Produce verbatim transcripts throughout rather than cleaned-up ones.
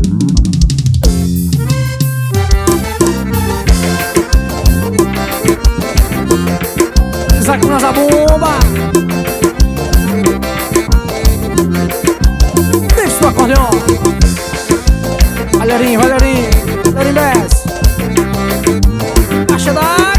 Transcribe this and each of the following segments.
Zaco na zabumba. Deixa o acordeon. Valerinho, Valerinho, Valerinho Bess. Caixa d'água.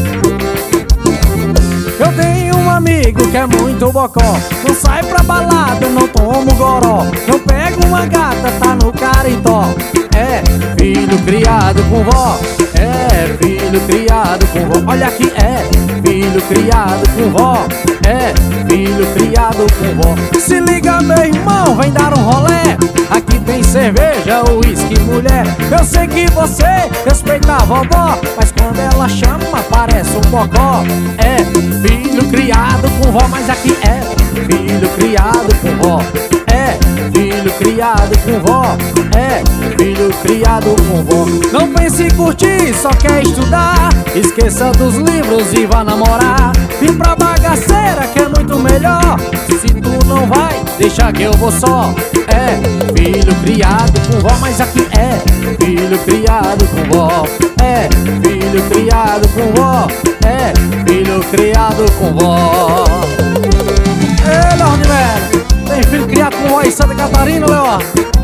Eu tenho um amigo que é muito bocó. Não sai pra balada, não tomo goró. Não pega uma gata, tá no caritó. É filho criado com vó. É filho criado com vó. Olha aqui, é filho criado com vó. É filho criado com vó. Se liga, meu irmão, vem dar um rolé. Aqui tem cerveja, uísque, mulher. Eu sei que você respeita a vovó, mas quando ela chama parece um bocó. É filho criado com vó, mas aqui é filho criado com vó. É filho criado com vó. É filho criado com vó. Não pense em curtir, só quer estudar. Esqueça dos livros e vá namorar. Vim pra bagaceira que é muito melhor. Se tu não vai, deixa que eu vou só. É filho criado com vó, mas aqui é filho criado com vó. É filho criado com vó. É filho criado com vó. Ei, Leandro Melo, tem filho criado com vó em Santa Catarina, Leandro?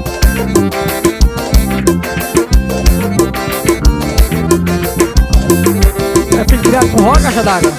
É filho criado com vó, caixa d'água?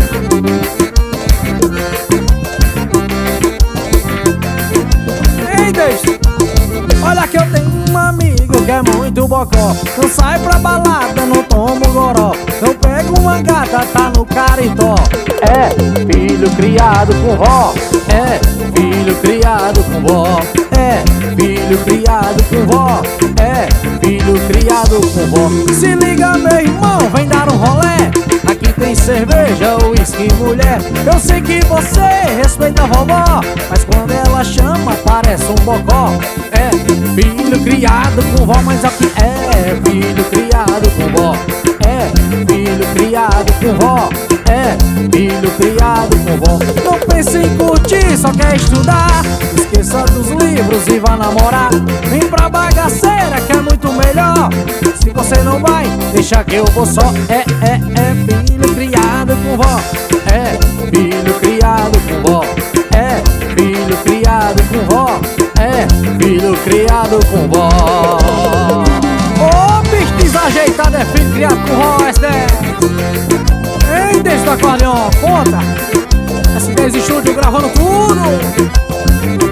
Ei, deixa. Olha que eu tenho um amigo que é muito bocó. Não sai pra balada, não tomo goró. Não pego uma gata, tá no caritó. É filho criado com vó. É filho criado com vó. É filho criado com vó. É filho criado com vó. Se liga, meu irmão, vem dar um rolé. Aqui tem cerveja, uísque, mulher. Eu sei que você respeita a vovó, mas quando ela chama parece um bocó. É filho criado com vó, mas aqui é filho criado com vó. É filho criado com vó. É filho criado com vó. Não pense em curtir, só quer estudar. Esqueça dos livros e vá namorar. Vem pra bagaceira que é muito melhor. Se você não vai, deixa que eu vou só. É, é, é filho criado com vó. É filho criado com vó. É filho criado com vó. É filho criado com vó. Ô, bicho desajeitado, é filho criado com vó, S dez. Ei, deixa o acordeon, conta. S dez Estúdio gravando tudo.